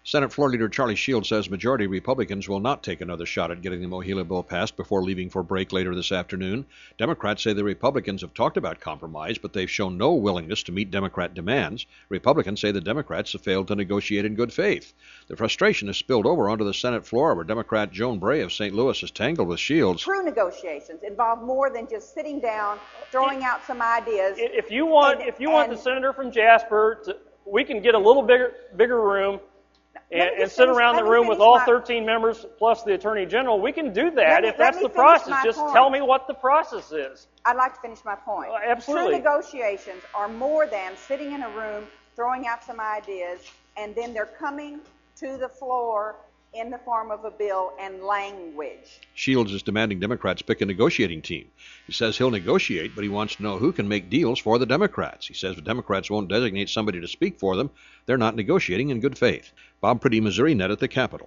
Senate Floor Leader Charlie Shields says majority Republicans will not take another shot at getting the MOHELA bill passed before leaving for break later this afternoon. Democrats say the Republicans have talked about compromise, but they've shown no willingness to meet Democrat demands. Republicans say the Democrats have failed to negotiate in good faith. The frustration has spilled over onto the Senate floor, where Democrat Joan Bray of St. Louis is tangled with Shields. True negotiations involve more than just sitting down, throwing out some ideas. If you want the senator from Jasper, we can get a little bigger room. And sit around the room with all 13 members plus the Attorney General. We can do that if that's the process. Just tell me what the process is. I'd like to finish my point. Absolutely. True negotiations are more than sitting in a room, throwing out some ideas, and then they're coming to the floor in the form of a bill and language. Shields is demanding Democrats pick a negotiating team. He says he'll negotiate, but he wants to know who can make deals for the Democrats. He says if Democrats won't designate somebody to speak for them, they're not negotiating in good faith. Bob Priddy, Missouri Net at the Capitol.